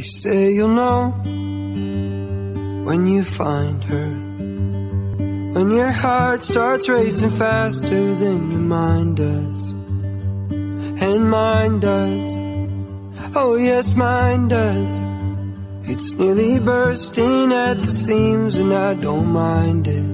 say you'll know when you find her, when your heart starts racing faster than your mind does. And mine does, oh yes, mine does. It's nearly bursting at the seams and I don't mind it.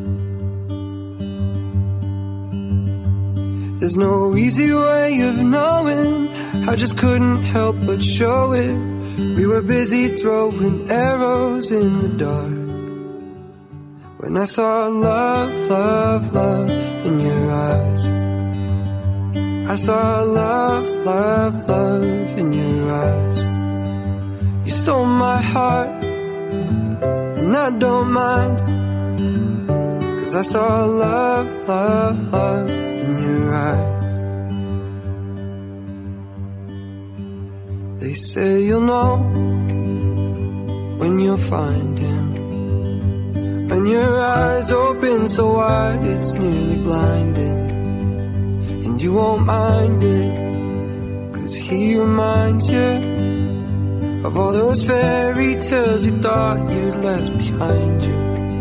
There's no easy way of knowing, I just couldn't help but show it. We were busy throwing arrows in the dark when I saw love, love, love in your eyes. I saw love, love, love in your eyes. You stole my heart, and I don't mind, 'cause I saw love, love, love in your eyes. They say you'll know when you'll find him, when your eyes open so wide it's nearly blinding. And you won't mind it, 'cause he reminds you of all those fairy tales you thought you'd left behind you.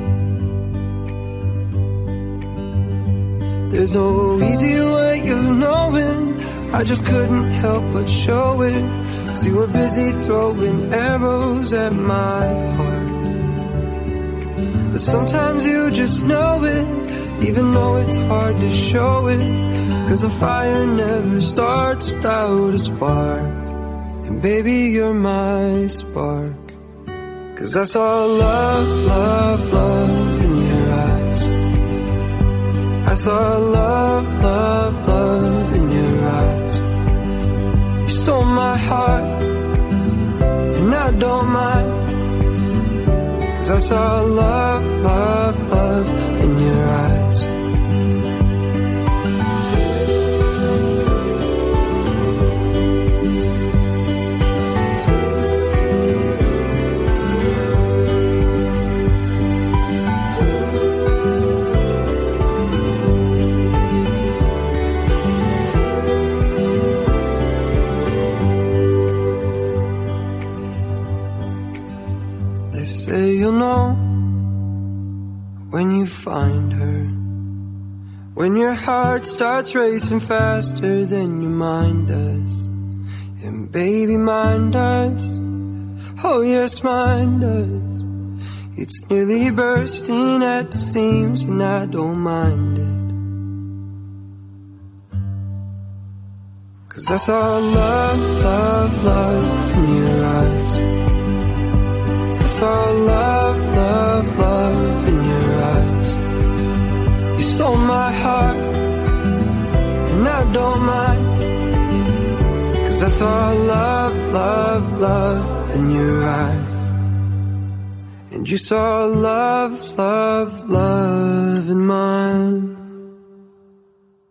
There's no easy way of knowing, I just couldn't help but show it, 'cause you were busy throwing arrows at my heart. But sometimes you just know it, even though it's hard to show it, 'cause a fire never starts without a spark. And baby, you're my spark. 'Cause I saw love, love, love in your eyes. I saw love, love, love in your eyes. You stole my heart, and I don't mind, 'cause I saw love, love, love in your eyes. They say you'll know when you find her, when your heart starts racing faster than your mind does. And baby, mine does, oh yes, mine does. It's nearly bursting at the seams and I don't mind it, 'cause I saw love, love, love in your eyes. I saw love, love, love in your eyes. You stole my heart, and I don't mind, 'cause I saw love, love, love in your eyes. And you saw love, love, love in mine.